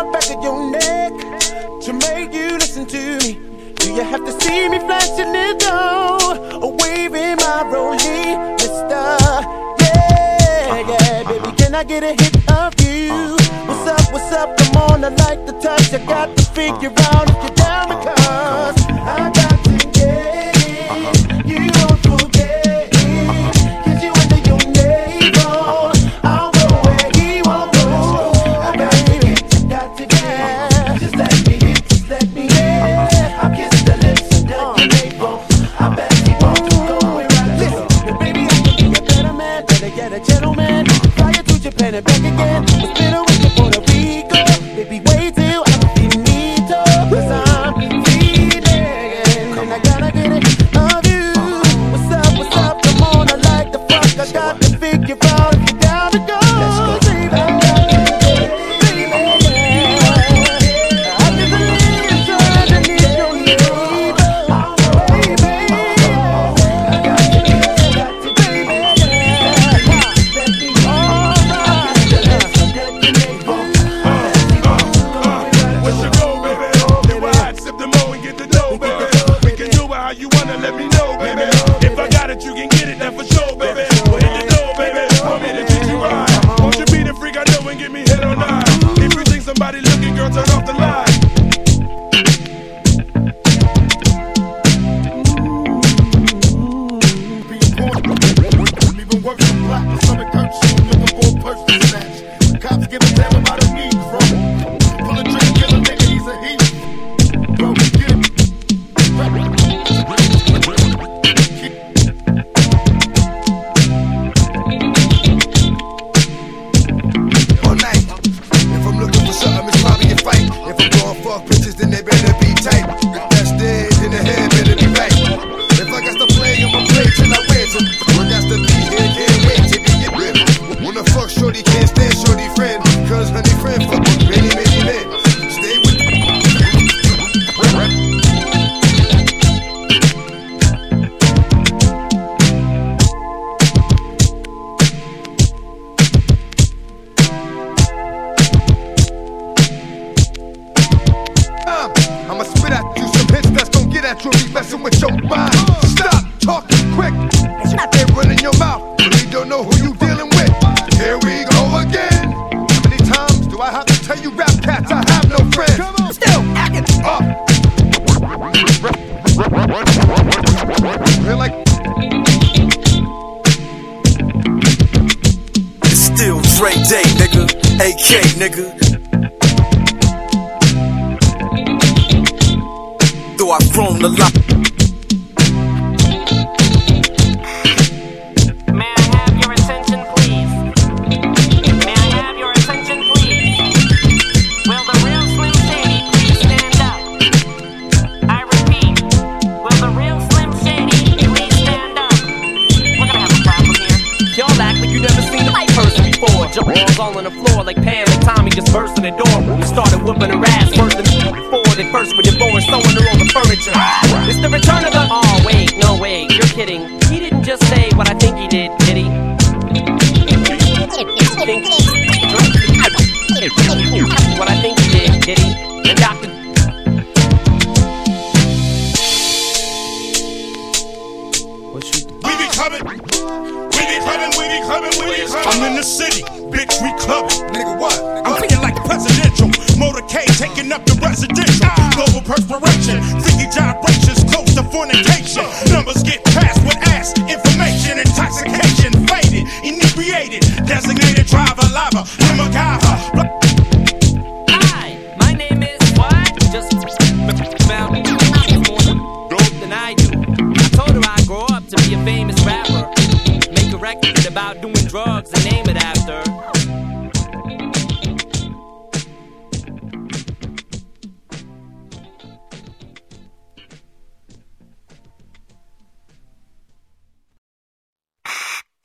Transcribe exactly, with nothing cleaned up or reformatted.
the back of your neck to make you listen to me. Do you have to see me flashing it down or waving my rollie, mister? Yeah, yeah, baby, can I get a hit of you? What's up, what's up? Come on, I like the touch. I got to figure out if you're down because I got to get it. You don't forget it. Get you under your navel. I'll go where he won't go. I got to get, got to get. Just let me hit, just let me hit. I'll kiss the lips and down your navel. I bet he won't go where I go. Listen, baby, I can be a better man, better get a gentleman. Fly you to Japan and back again. It's been a week to Puerto Rico. Baby, wait till I'm finito. Cause I'm feeling and I gotta get it of you. What's up, what's up? Come on, I like the fuck. I got to figure out if you're down to go. Baby, baby, I just believe so underneath your navel. Baby, I got to get, got to baby. Let me all right. What's your goal, baby? Then why I sip the mo and get the dough, baby? We can do it how you wanna, let me know, baby. If I got it, you can get it, that for sure, baby. Well, hit the dough, baby. Want me to treat you right? Won't you be the freak I know and get me hit or not? If you think somebody looking, girl, turn off the light. Even worse than black, the stomach hurts you looking for a purse to snatch. Cops give a damn about a need from. Pull a trigger, kill a nigga, he's a heat. Bro, get him. All night. If I'm looking for something, it's probably a fight. If I'm going fuck bitches, then they better be tight. If that's dead, then the head better be right. If I got to play, I'ma play till I win. So I got to be here, can't wait till they get rid. Wanna fuck shorty, can't stand shorty friend. Cause honey friend fuck with many, many men. Stay with me. Uh, I'ma spit at you some hits that's gon' get at you and be messing with your mind. Stop talking quick. They running your mouth. Really don't know who you dealing with. Here we go again. How many times do I have to tell you rap cats I have no friends? Still acting up. Real like It's still Dre Day, nigga. A K, nigga. Though I've grown a lot. May I have your attention, please? May I have your attention, please? Will the real Slim Shady please stand up? I repeat, will the real Slim Shady please stand up? We're gonna have a problem here. Y'all act like you never seen the white person before. Jump balls all on the floor like Pam and Tommy just burst in the door. We started whooping her ass worse than before. They first were divorced, sewing her over furniture. It's the return of the. Oh wait, no wait, you're kidding. He didn't just say what I think he did, did he? Think, what I think he did, did he? And Doctor What you do? We be coming, we be coming, we be coming, we be coming. I'm in the city, bitch, we clubbing. Nigga, what? I'm feeling like presidential. Motorcade taking up the residential. Global perspiration, freaky gyrations, close to fornication.